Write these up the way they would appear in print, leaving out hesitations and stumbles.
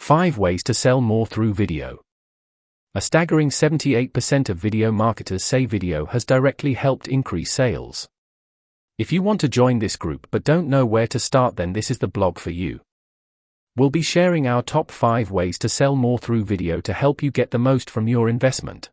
5 Ways to Sell More Through Video. A staggering 78% of video marketers say video has directly helped increase sales. If you want to join this group but don't know where to start, then this is the blog for you. We'll be sharing our top 5 ways to sell more through video to help you get the most from your investment.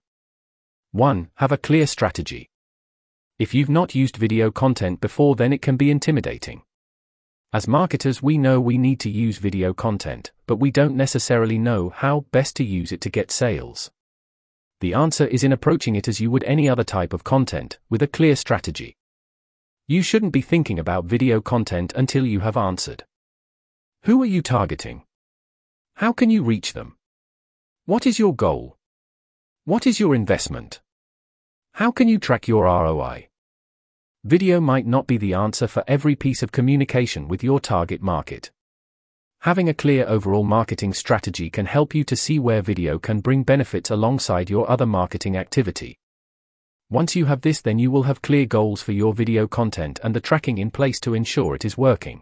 1. Have a clear strategy. If you've not used video content before, then it can be intimidating. As marketers, we know we need to use video content, but we don't necessarily know how best to use it to get sales. The answer is in approaching it as you would any other type of content, with a clear strategy. You shouldn't be thinking about video content until you have answered. Who are you targeting? How can you reach them? What is your goal? What is your investment? How can you track your ROI? Video might not be the answer for every piece of communication with your target market. Having a clear overall marketing strategy can help you to see where video can bring benefits alongside your other marketing activity. Once you have this, then you will have clear goals for your video content and the tracking in place to ensure it is working.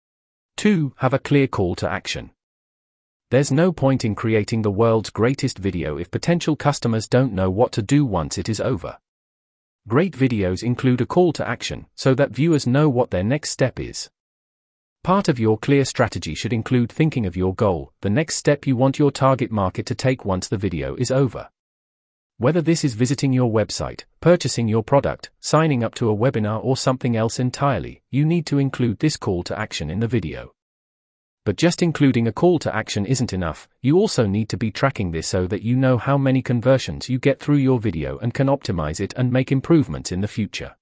2. Have a clear call to action. There's no point in creating the world's greatest video if potential customers don't know what to do once it is over. Great videos include a call to action so that viewers know what their next step is. Part of your clear strategy should include thinking of your goal, the next step you want your target market to take once the video is over. Whether this is visiting your website, purchasing your product, signing up to a webinar, or something else entirely, you need to include this call to action in the video. But just including a call to action isn't enough. You also need to be tracking this so that you know how many conversions you get through your video and can optimize it and make improvements in the future.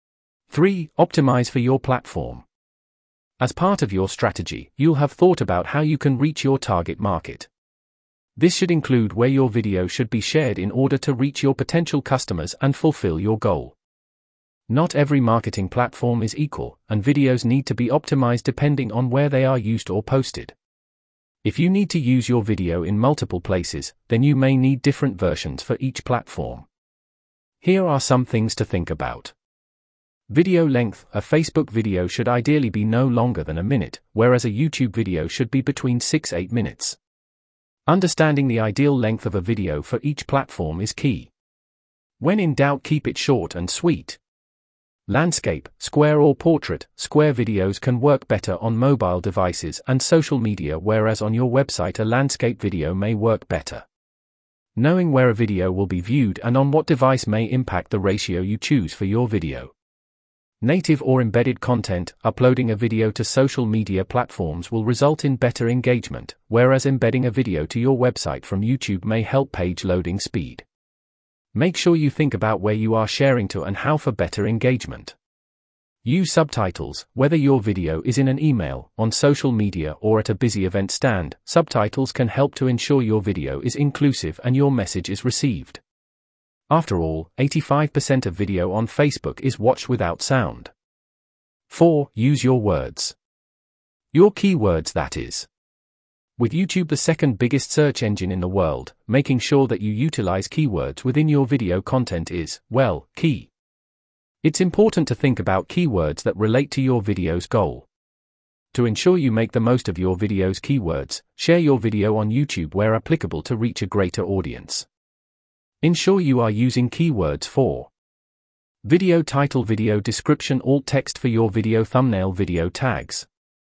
3. Optimize for your platform. As part of your strategy, you'll have thought about how you can reach your target market. This should include where your video should be shared in order to reach your potential customers and fulfill your goal. Not every marketing platform is equal, and videos need to be optimized depending on where they are used or posted. If you need to use your video in multiple places, then you may need different versions for each platform. Here are some things to think about. Video length. A Facebook video should ideally be no longer than a minute, whereas a YouTube video should be between 6-8 minutes. Understanding the ideal length of a video for each platform is key. When in doubt, keep it short and sweet. Landscape, square or portrait. Square videos can work better on mobile devices and social media, whereas on your website a landscape video may work better. Knowing where a video will be viewed and on what device may impact the ratio you choose for your video. Native or embedded content. Uploading a video to social media platforms will result in better engagement, whereas embedding a video to your website from YouTube may help page loading speed. Make sure you think about where you are sharing to and how for better engagement. Use subtitles. Whether your video is in an email, on social media, or at a busy event stand, subtitles can help to ensure your video is inclusive and your message is received. After all, 85% of video on Facebook is watched without sound. 4. Use your words. Your keywords, that is. With YouTube the second biggest search engine in the world, making sure that you utilize keywords within your video content is, well, key. It's important to think about keywords that relate to your video's goal. To ensure you make the most of your video's keywords, share your video on YouTube where applicable to reach a greater audience. Ensure you are using keywords for video title, video description, alt text for your video thumbnail, video tags.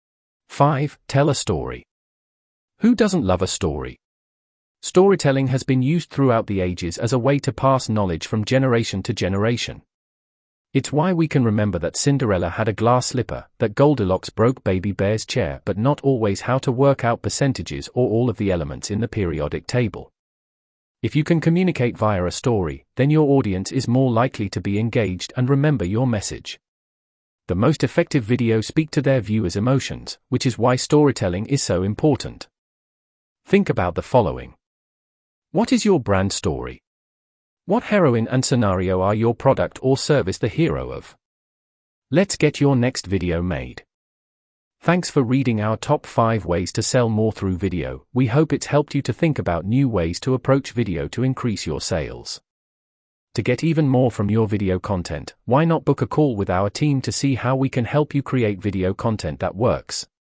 5. Tell a story. Who doesn't love a story? Storytelling has been used throughout the ages as a way to pass knowledge from generation to generation. It's why we can remember that Cinderella had a glass slipper, that Goldilocks broke Baby Bear's chair, but not always how to work out percentages or all of the elements in the periodic table. If you can communicate via a story, then your audience is more likely to be engaged and remember your message. The most effective videos speak to their viewers' emotions, which is why storytelling is so important. Think about the following. What is your brand story? What heroine and scenario are your product or service the hero of? Let's get your next video made. Thanks for reading our top 5 ways to sell more through video. We hope it's helped you to think about new ways to approach video to increase your sales. To get even more from your video content, why not book a call with our team to see how we can help you create video content that works?